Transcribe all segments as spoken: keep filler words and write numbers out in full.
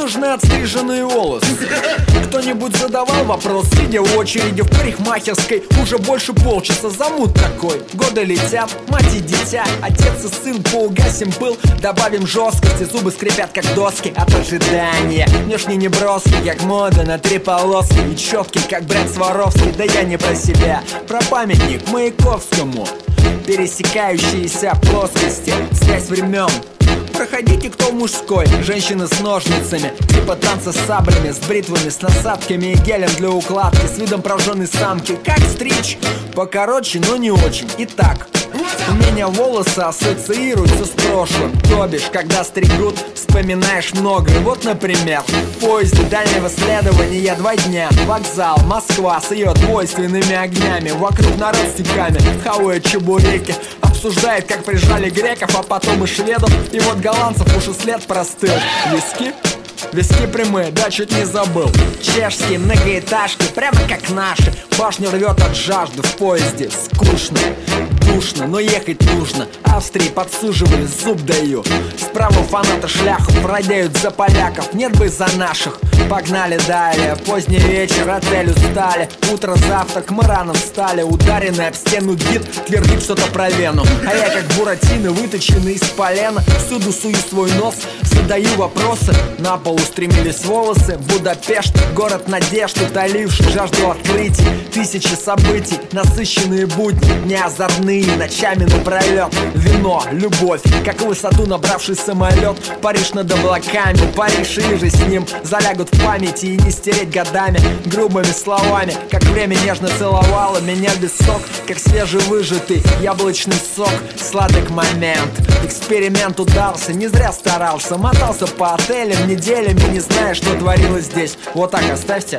нужны отстриженные волосы. Кто-нибудь задавал вопрос, сидя в очереди в парикмахерской уже больше полчаса? Замут такой, годы летят, мать и дитя, отец и сын, поугасим пыл, добавим жесткости, зубы скрипят как доски от ожидания. Внешне неброский, как мода на три полоски, и четкий, как бренд Сваровский. Да я не про себя, про памятник Маяковскому. Пересекающиеся плоскости, связь времен. Проходите, кто мужской, женщины с ножницами, типа танца с саблями, с бритвами, с насадками и гелем для укладки, с видом прожженной самки. Как стричь? Покороче, но не очень. Итак, у меня волосы ассоциируются с прошлым. То бишь, когда стригут, вспоминаешь многое. Вот, например, в поезде дальнего следования два дня. Вокзал, Москва с ее двойственными огнями. Вокруг народ стеками, хавает чебуреки, обсуждает, как прижали греков, а потом и шведов. И вот голландцев уж и след простыл. Виски? Виски прямые, да, чуть не забыл. Чешские многоэтажки, прямо как наши. Башню рвет от жажды в поезде. Скучно, душно, но ехать нужно. Австрии подсуживали, зуб даю. Справа фанаты шляхов бродяют за поляков. Нет бы за наших. Погнали далее, поздний вечер, отель устали. Утро, завтрак, мы рано встали. Ударенный об стену гид твердит что-то про Вену. А я как Буратино, выточенный из полена, всюду сую свой нос, задаю вопросы. На пол устремились волосы. Будапешт, город надежд, утоливший жажду открытий. Тысячи событий, насыщенные будни, не озорные, ночами напролет. Вино, любовь, как в высоту набравший самолет. Париж над облаками, Париж и же с ним залягут в памяти и не стереть годами. Грубыми словами, как время нежно целовало меня в висок, как свежевыжатый яблочный сок. Сладок момент, эксперимент удался, не зря старался. Мотался по отелям неделями, не зная, что творилось здесь. Вот так оставьте,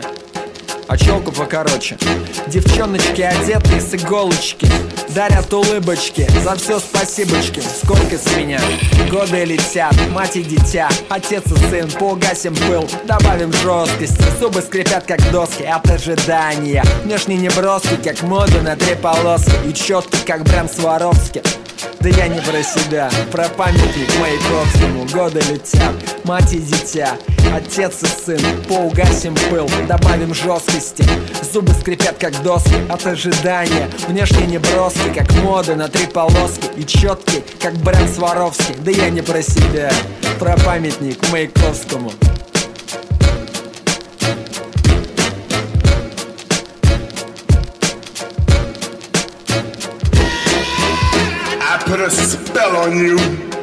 а челку покороче. Девчоночки одетые с иголочки, дарят улыбочки, за все спасибочки. Сколько с меня? Годы летят, мать и дитя, отец и сын, поугасим пыл, добавим жесткости. Зубы скрипят как доски от ожидания. Внешне неброский, как мода на три полоски, и четкий, как бренд Сваровский. Да я не про себя, про памятник Маяковскому. Годы летят, мать и дитя, отец и сын, поугасим пыл, добавим жесткости. Зубы скрипят как доски от ожидания. Внешне неброский, как мода на три полоски, и четкий, как бренд Сваровский. Да я не про себя, про памятник Маяковскому. Put a spell on you.